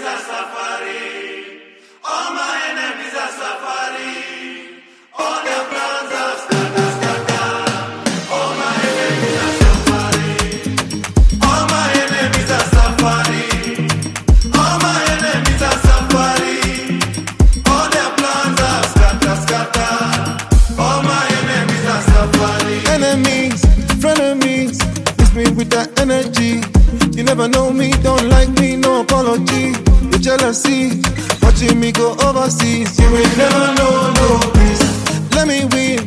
enemies are suffering. All my enemies are suffering. All their plans are scatter. All my enemies are suffering. All my enemies are suffering. All my enemies are suffering. All their plans are scatter. All my enemies are suffering. Enemies, frenemies, miss me with that energy. You never know me, don't like me, no apology. The jealousy, watching me go overseas. You will never know, no peace. Let me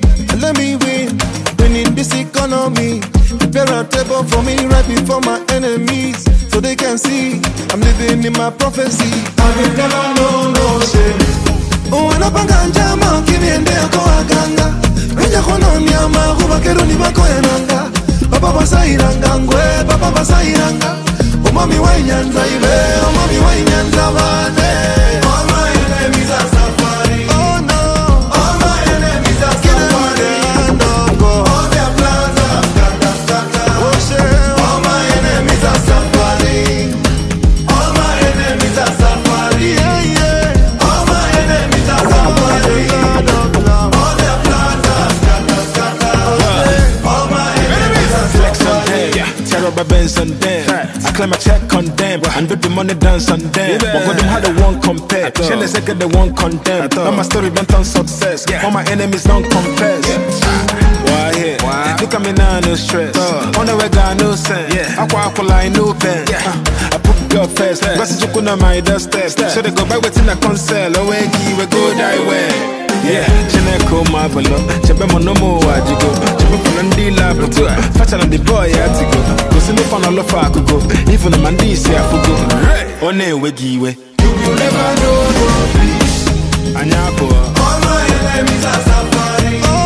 win, winning this economy. Prepare a table for me right before my enemies, so they can see I'm living in my prophecy. I will never know, no shame. Unapanga njama, kiniendea kwa waganga. Reja kono nyama, kubakeru ni bako yananga. Papa basairanga ngwe, papa basairanga. Umami wa inyanza ibe, umami wa inyanza bane. All my enemies are suffering. Oh no, all my enemies are suffering. All their plans are scatter. Oh shit. All my enemies are suffering. All my enemies are suffering. Yeah, yeah. All my enemies are suffering. All their plans are scatter. All my enemies are suffering. Tear up my Benz and them. I claim a check on them and do the money dance on them. But God them had the one compare. Shall I say get the one condemn? Now my story don't turn success. All my enemies don't confess. Why here? Look at me now, no stress. On the way, got no sense. I line no pen. I put girl first. That's you couldn't my doorstep. So they go back within a console. Oh, we go die way. Yeah, Chineko Mabalo, Chabemo no more Wajigo, Chabanandi Labutua, Fatter than the boy had to go. Go send the fun all of Akugo, even the Mandisi Afugo. One Wegiwe. You will never know no peace. Anyapo. All my enemies are suffering.